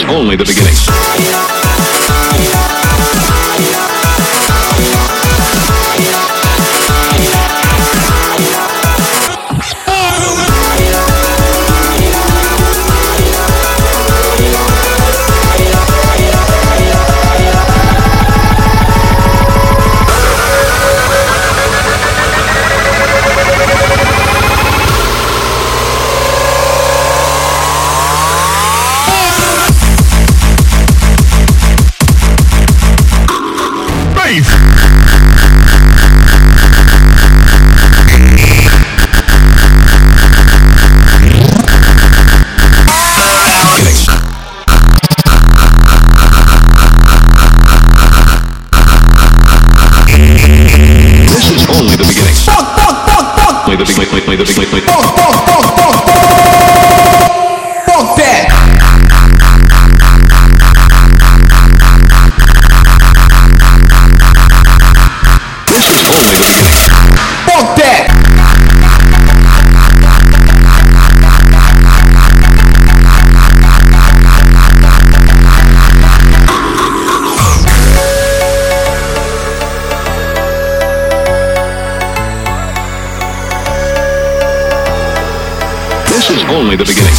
only the beginning. Play the big. Fuck that. This is only the beginning. Fuck that. This is only the beginning.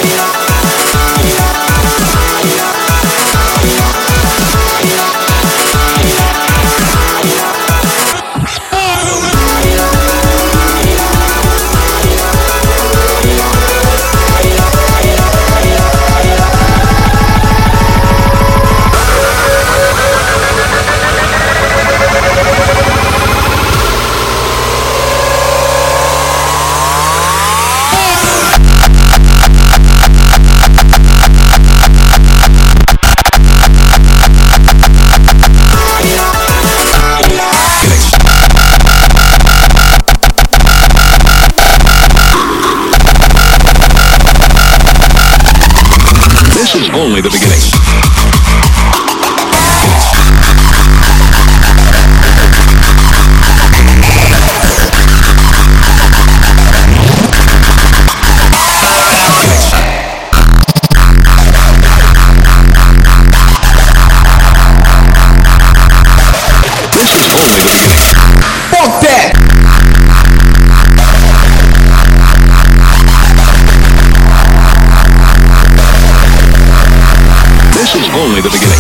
This is only the beginning. This is only the beginning. Fuck that! This is only the beginning.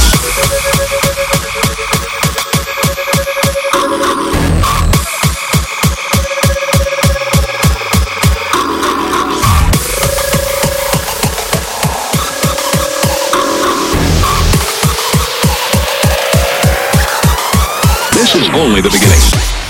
This is only the beginning.